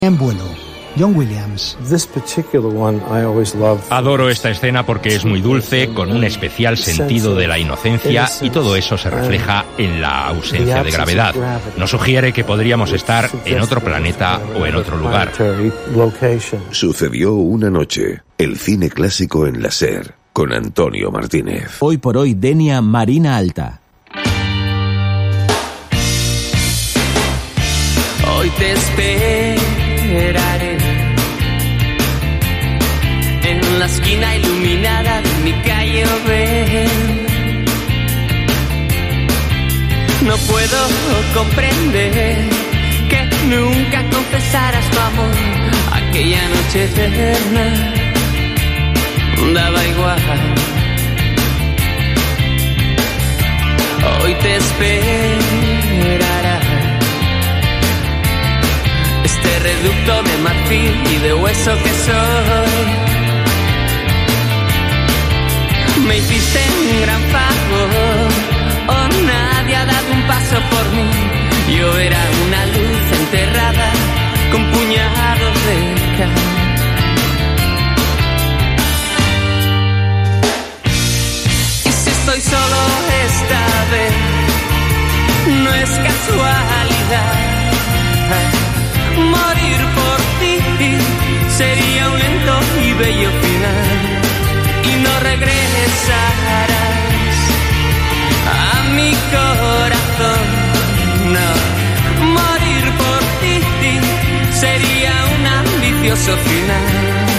En vuelo, John Williams. Adoro esta escena porque es muy dulce, con un especial sentido de la inocencia, y todo eso se refleja en la ausencia de gravedad. Nos sugiere que podríamos estar en otro planeta o en otro lugar. Sucedió una noche, el cine clásico en la SER, con Antonio Martínez. Hoy por hoy, Denia Marina Alta. Hoy te esperaré en la esquina iluminada de mi calle Oven. No puedo comprender que nunca confesaras tu amor aquella noche eterna. Daba igual. Hoy te esperará este reducto de marfil y de hueso que soy. Me hiciste un gran favor, oh, nadie ha dado un paso por mí. Yo era una luz enterrada con puñados de cal. Y si estoy solo esta vez, no es casualidad. Morir por ti sería un lento y bello final, y no regresarás a mi corazón. No, morir por ti sería un ambicioso final.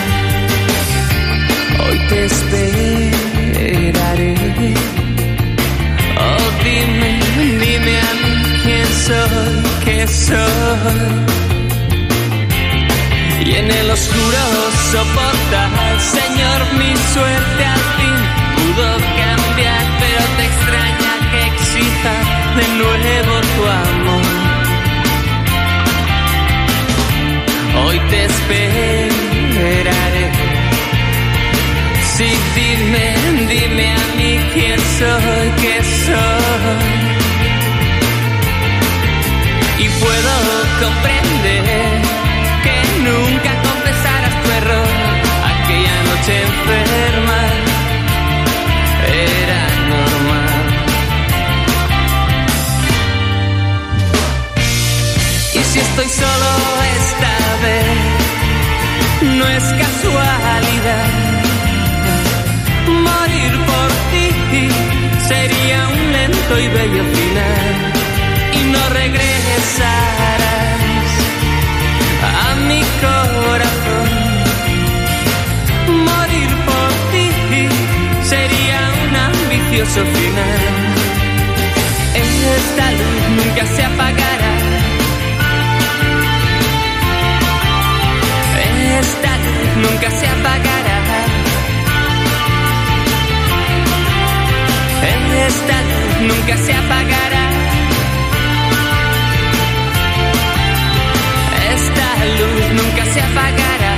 Hoy te esperaré. Oh, dime a mí quién soy, qué soy. Y en el oscuro soportar, Señor, mi suerte al fin pudo cambiar, pero te extraña que exija de nuevo tu amor. Hoy te esperaré. Sí, dime a mí quién soy, qué soy. Y puedo comprender que nunca confesaras tu error aquella noche enferma. Era normal. Y si estoy solo esta vez, no es casualidad. Morir por ti sería un lento y bello final, y no regresarás a mi corazón. Morir por ti sería un ambicioso final. Esta luz nunca se apagará. Esta luz nunca se apagará. Esta luz nunca se apagará. Esta luz nunca se apagará.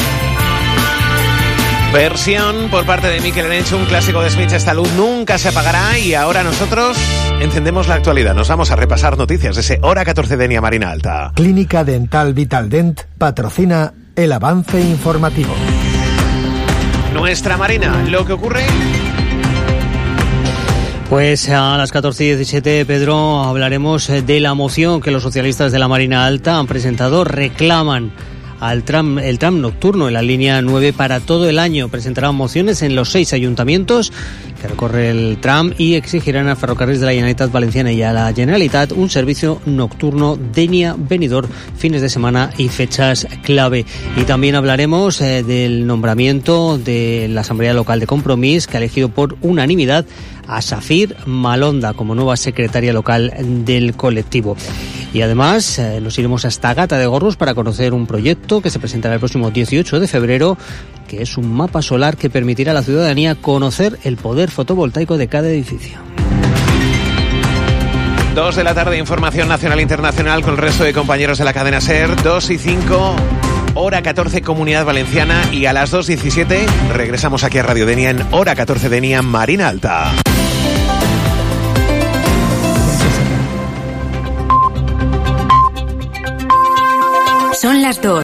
Versión por parte de Mikel Erenchu, un clásico de Smith, Esta luz nunca se apagará. Y ahora nosotros encendemos la actualidad. Nos vamos a repasar noticias de ese Hora 14 de Denia Marina Alta. Clínica Dental Vitaldent patrocina el avance informativo. Nuestra Marina, lo que ocurre... Pues a las 14:17, Pedro, hablaremos de la moción que los socialistas de la Marina Alta han presentado. Reclaman el tram nocturno en la línea 9 para todo el año. Presentarán mociones en los 6 ayuntamientos que recorre el tram y exigirán a Ferrocarriles de la Generalitat Valenciana y a la Generalitat un servicio nocturno Denia-Benidorm, fines de semana y fechas clave. Y también hablaremos del nombramiento de la Asamblea Local de Compromís, que ha elegido por unanimidad a Safir Malonda como nueva secretaria local del colectivo. Y además nos iremos hasta Gata de Gorros para conocer un proyecto que se presentará el próximo 18 de febrero, que es un mapa solar que permitirá a la ciudadanía conocer el poder fotovoltaico de cada edificio. 2 de la tarde, información nacional e internacional con el resto de compañeros de la cadena SER. 2:05, Hora 14, Comunidad Valenciana. Y a las 2:17 regresamos aquí a Radio Denia en Hora 14 Denia Marina Alta. Son las 2.